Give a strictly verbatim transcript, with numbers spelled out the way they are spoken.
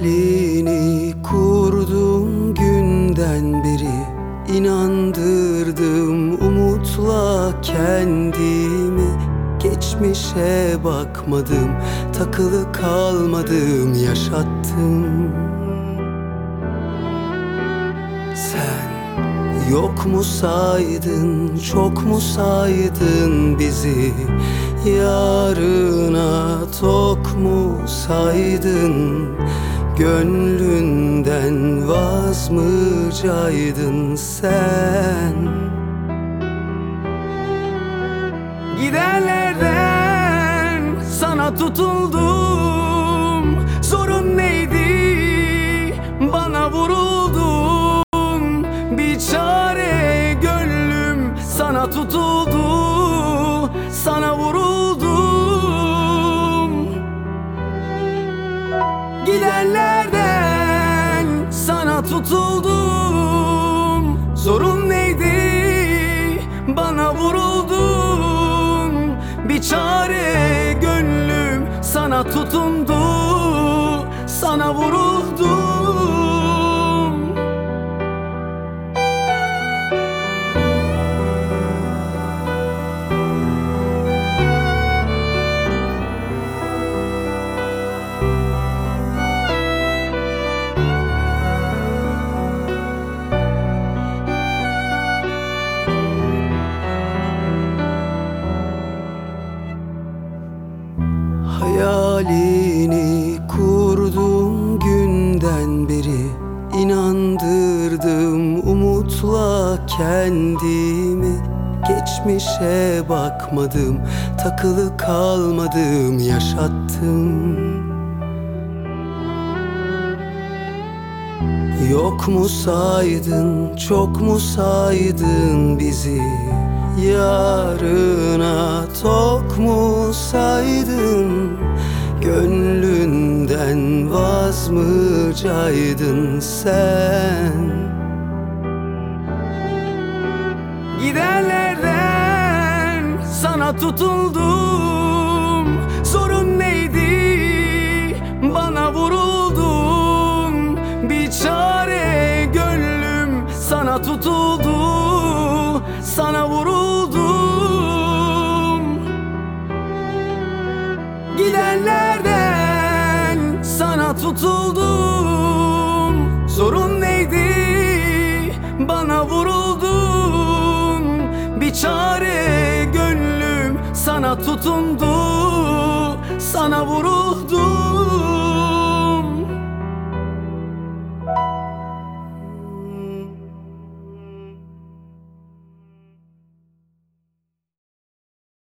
Hayalini kurduğum günden beri İnandırdım umutla kendimi. Geçmişe bakmadım, takılı kalmadım, yaşattım. Sen yok mu saydın, çok mu saydın bizi? Yarına tok mu saydın? Gönlünden vaz mı caydın sen? Giderlerden sana tutuldum. Sorun neydi? Bana vuruldun. Bir çare gönlüm sana tutuldu. Sana vuruldum. Giderlerden sana tutuldum. Sorun neydi? Bana vuruldun. Bir çare gönlüm sana tutundu. Sana vuruldum. Hayalini kurduğum günden beri İnandırdım umutla kendimi. Geçmişe bakmadım, takılı kalmadım, yaşattım. Yok mu saydın, çok mu saydın bizi? Yarına tok mu saydın? Gönlünden vaz mı caydın sen? Giderlerden sana tutuldum. Sorun neydi? Bana vuruldun. Bir çare gönlüm sana tutuldu. Sana vuruldum. Gidenlerden sana tutuldum. Sorun neydi? Bana vuruldun. Bir çare gönlüm sana tutundu. Sana vuruldum.